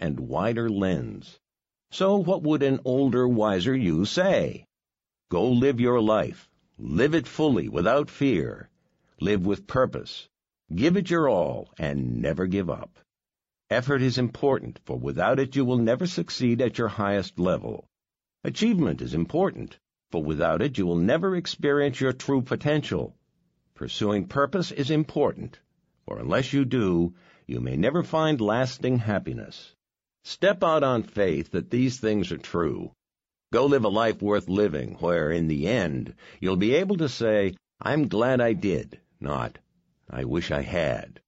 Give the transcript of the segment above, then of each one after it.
and wider lens. So what would an older, wiser you say? Go live your life. Live it fully, without fear. Live with purpose. Give it your all, and never give up. Effort is important, for without it you will never succeed at your highest level. Achievement is important, for without it you will never experience your true potential. Pursuing purpose is important, for unless you do, you may never find lasting happiness. Step out on faith that these things are true. Go live a life worth living, where, in the end, you'll be able to say, I'm glad I did, not, I wish I had.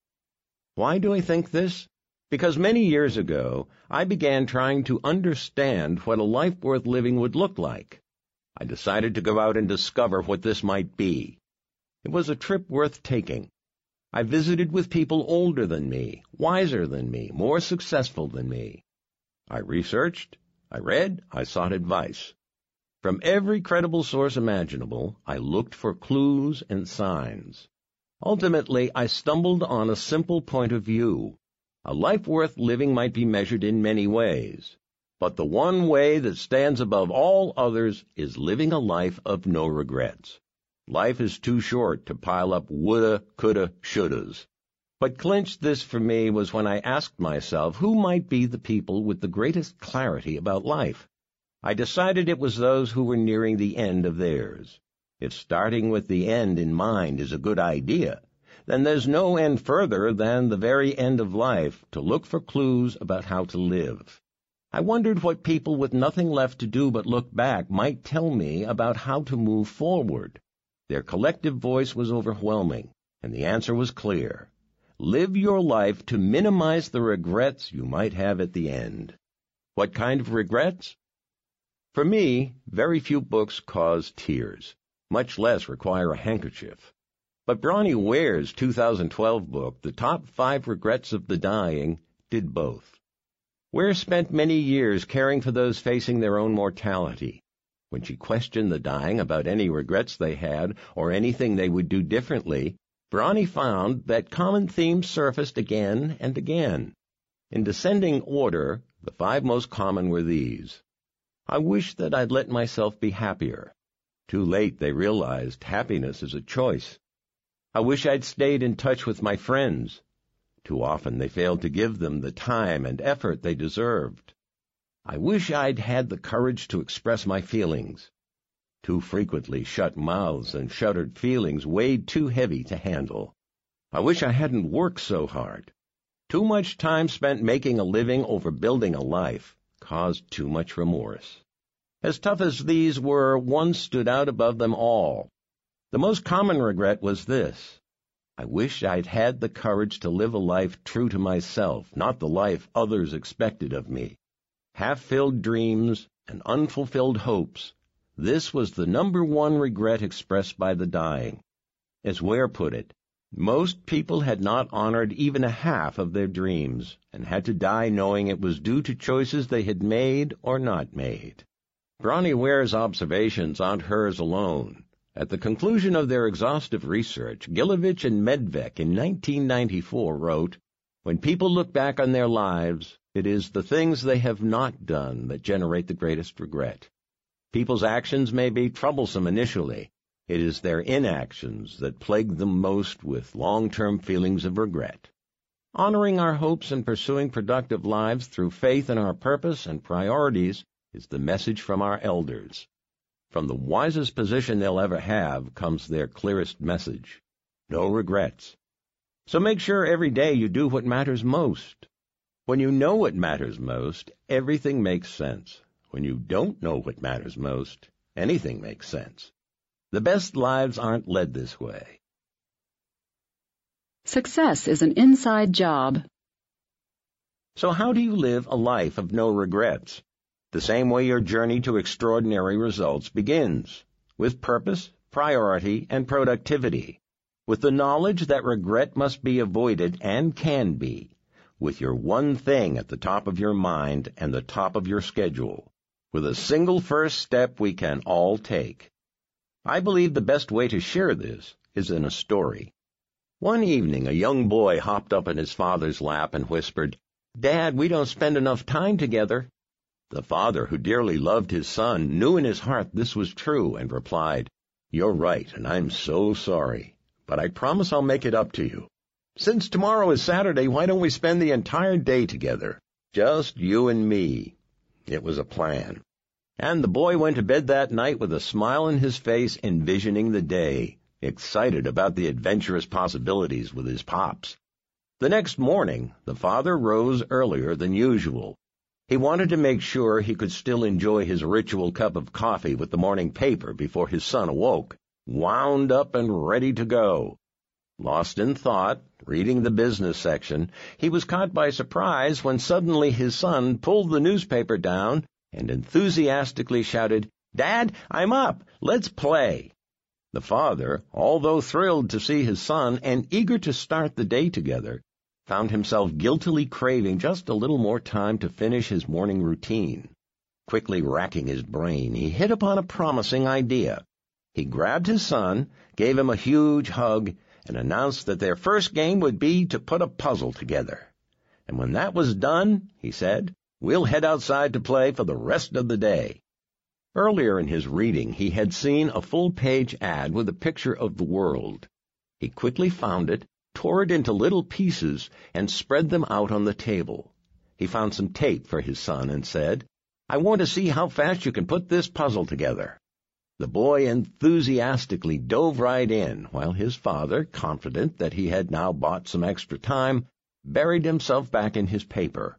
Why do I think this? Because many years ago, I began trying to understand what a life worth living would look like. I decided to go out and discover what this might be. It was a trip worth taking. I visited with people older than me, wiser than me, more successful than me. I researched, I read, I sought advice. From every credible source imaginable, I looked for clues and signs. Ultimately, I stumbled on a simple point of view. A life worth living might be measured in many ways, but the one way that stands above all others is living a life of no regrets. Life is too short to pile up woulda, coulda, shouldas. What clinched this for me was when I asked myself who might be the people with the greatest clarity about life. I decided it was those who were nearing the end of theirs. If starting with the end in mind is a good idea, then there's no end further than the very end of life to look for clues about how to live. I wondered what people with nothing left to do but look back might tell me about how to move forward. Their collective voice was overwhelming, and the answer was clear. Live your life to minimize the regrets you might have at the end. What kind of regrets? For me, very few books cause tears, much less require a handkerchief. But Bronnie Ware's 2012 book, The Top 5 Regrets of the Dying, did both. Ware spent many years caring for those facing their own mortality. When she questioned the dying about any regrets they had or anything they would do differently, Bronnie found that common themes surfaced again and again. In descending order, the 5 most common were these. I wish that I'd let myself be happier. Too late they realized happiness is a choice. I wish I'd stayed in touch with my friends. Too often they failed to give them the time and effort they deserved. I wish I'd had the courage to express my feelings. Too frequently shut mouths and shuttered feelings weighed too heavy to handle. I wish I hadn't worked so hard. Too much time spent making a living over building a life caused too much remorse. As tough as these were, one stood out above them all. The most common regret was this. I wish I'd had the courage to live a life true to myself, not the life others expected of me. Half-filled dreams and unfulfilled hopes. This was the number one regret expressed by the dying. As Ware put it, most people had not honored even a half of their dreams and had to die knowing it was due to choices they had made or not made. Bronnie Ware's observations aren't hers alone. At the conclusion of their exhaustive research, Gilovich and Medvec in 1994 wrote, When people look back on their lives, it is the things they have not done that generate the greatest regret. People's actions may be troublesome initially. It is their inactions that plague them most with long-term feelings of regret. Honoring our hopes and pursuing productive lives through faith in our purpose and priorities is the message from our elders. From the wisest position they'll ever have comes their clearest message. No regrets. So make sure every day you do what matters most. When you know what matters most, everything makes sense. When you don't know what matters most, anything makes sense. The best lives aren't led this way. Success is an inside job. So how do you live a life of no regrets? The same way your journey to extraordinary results begins, with purpose, priority, and productivity, with the knowledge that regret must be avoided and can be, with your one thing at the top of your mind and the top of your schedule, with a single first step we can all take. I believe the best way to share this is in a story. One evening, a young boy hopped up in his father's lap and whispered, "Dad, we don't spend enough time together." The father, who dearly loved his son, knew in his heart this was true and replied, "You're right, and I'm so sorry, but I promise I'll make it up to you. Since tomorrow is Saturday, why don't we spend the entire day together? Just you and me." It was a plan. And the boy went to bed that night with a smile on his face, envisioning the day, excited about the adventurous possibilities with his pops. The next morning, the father rose earlier than usual. He wanted to make sure he could still enjoy his ritual cup of coffee with the morning paper before his son awoke, wound up and ready to go. Lost in thought, reading the business section, he was caught by surprise when suddenly his son pulled the newspaper down and enthusiastically shouted, "Dad, I'm up! Let's play!" The father, although thrilled to see his son and eager to start the day together, found himself guiltily craving just a little more time to finish his morning routine. Quickly racking his brain, he hit upon a promising idea. He grabbed his son, gave him a huge hug, and announced that their first game would be to put a puzzle together. And when that was done, he said, "We'll head outside to play for the rest of the day." Earlier in his reading, he had seen a full-page ad with a picture of the world. He quickly found it, tore it into little pieces, and spread them out on the table. He found some tape for his son and said, "I want to see how fast you can put this puzzle together." The boy enthusiastically dove right in, while his father, confident that he had now bought some extra time, buried himself back in his paper.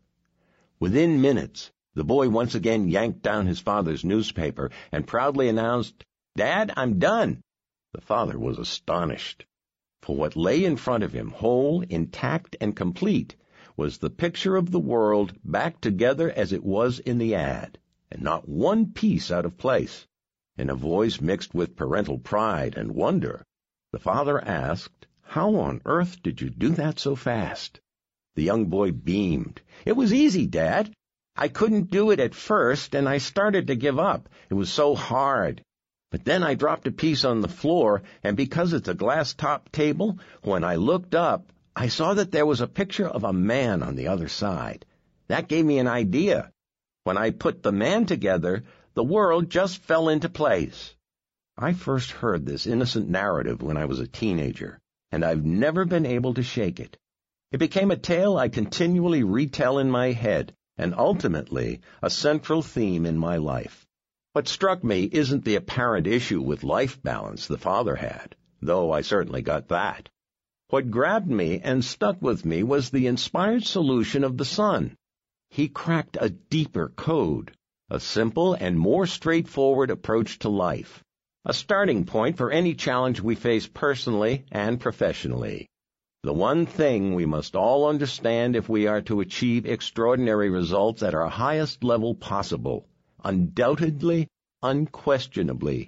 Within minutes, the boy once again yanked down his father's newspaper and proudly announced, "Dad, I'm done." The father was astonished, for what lay in front of him, whole, intact, and complete, was the picture of the world back together as it was in the ad, and not one piece out of place. In a voice mixed with parental pride and wonder, the father asked, "How on earth did you do that so fast?" The young boy beamed. "It was easy, Dad. I couldn't do it at first, and I started to give up. It was so hard. But then I dropped a piece on the floor, and because it's a glass-top table, when I looked up, I saw that there was a picture of a man on the other side. That gave me an idea. When I put the man together, the world just fell into place." I first heard this innocent narrative when I was a teenager, and I've never been able to shake it. It became a tale I continually retell in my head, and ultimately a central theme in my life. What struck me isn't the apparent issue with life balance the father had, though I certainly got that. What grabbed me and stuck with me was the inspired solution of the son. He cracked a deeper code, a simple and more straightforward approach to life, a starting point for any challenge we face personally and professionally. The one thing we must all understand if we are to achieve extraordinary results at our highest level possible, undoubtedly, unquestionably,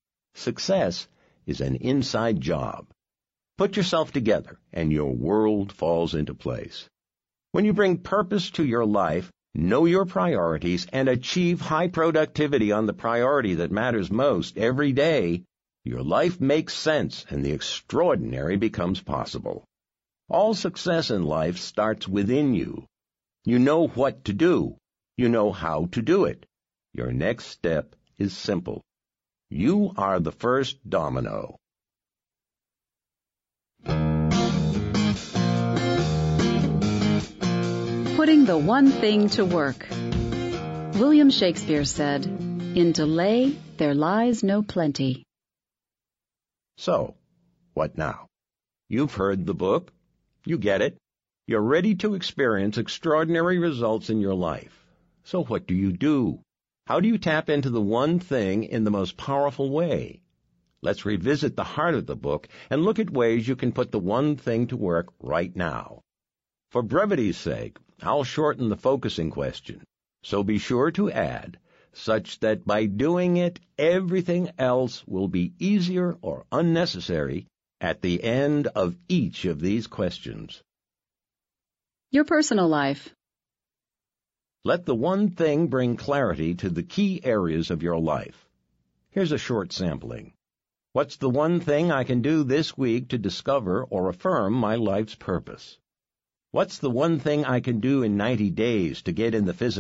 success is an inside job. Put yourself together, and your world falls into place. When you bring purpose to your life, know your priorities, and achieve high productivity on the priority that matters most every day, your life makes sense and the extraordinary becomes possible. All success in life starts within you. You know what to do. You know how to do it. Your next step is simple. You are the first domino. Putting the one thing to work. William Shakespeare said, "In delay there lies no plenty." So, what now? You've heard the book. You get it. You're ready to experience extraordinary results in your life. So what do you do? How do you tap into the one thing in the most powerful way? Let's revisit the heart of the book and look at ways you can put the one thing to work right now. For brevity's sake, I'll shorten the focusing question, so be sure to add, such that by doing it, everything else will be easier or unnecessary at the end of each of these questions. Your personal life. Let the one thing bring clarity to the key areas of your life. Here's a short sampling. What's the one thing I can do this week to discover or affirm my life's purpose? What's the one thing I can do in 90 days to get in the physical